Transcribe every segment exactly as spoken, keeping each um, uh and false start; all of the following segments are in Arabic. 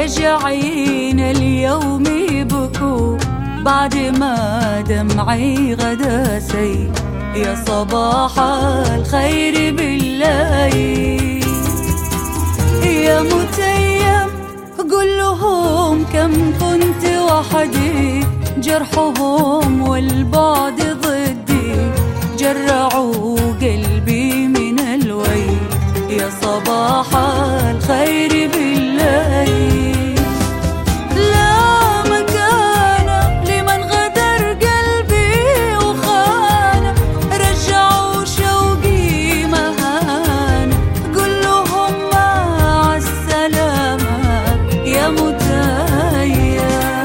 رجعين اليوم يبكوا بعد ما دمعي غدا سيل. يا صباح الخير بالليل يا متيم، قل لهم كم كنت وحدي، جرحهم والبعد ضدي جرعوا قلبي من الويل. يا صباح الخير بالليل لا مكان لمن غدر قلبي وخان، رجعوا شوقي مهان، قل لهم مع السلامة يا متيم.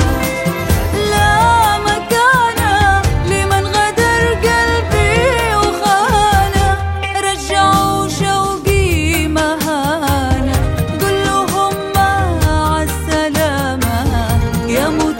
لا مكان لمن غدر قلبي وخان، رجعوا شوقي مهان، قل لهم مع السلامة يا متيم.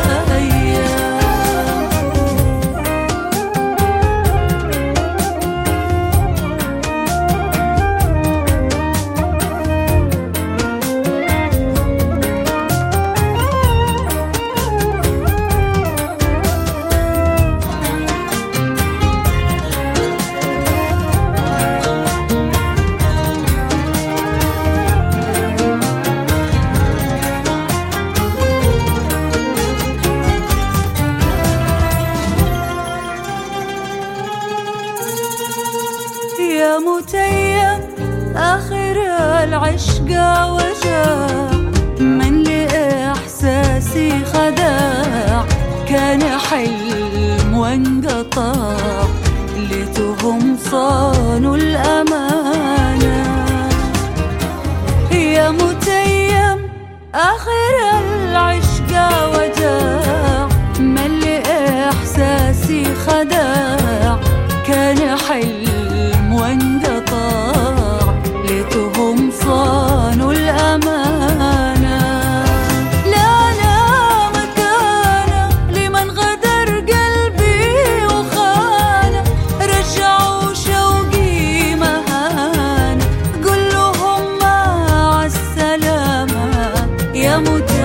يا متيم آخر العشق وجاع، من لإحساسي خداع، كان حلم وانقطع، ليتهم صانوا الأمانة. يا متيم آخر العشق وجاع، من لإحساسي خداع، كان حلم وانقطع، ليتهم صانوا الأمانة. لا لا مكان لمن غدر قلبي وخان، رجعوا شوقي مهان، قل لهم مع السلامة يا متيم.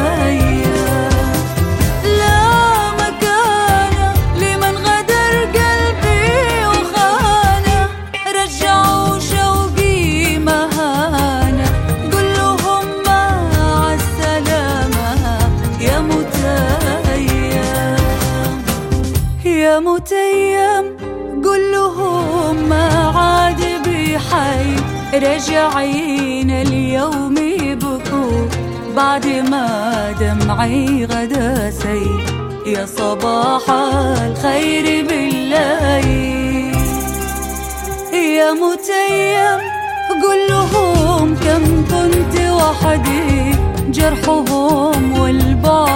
يا متيم قل لهم ما عاد بحي، رجعين اليوم يبكوا بعد ما دمعي غدا سيل. يا صباح الخير بالليل يا متيم، قل لهم كم كنت وحدي، جرحهم والبعد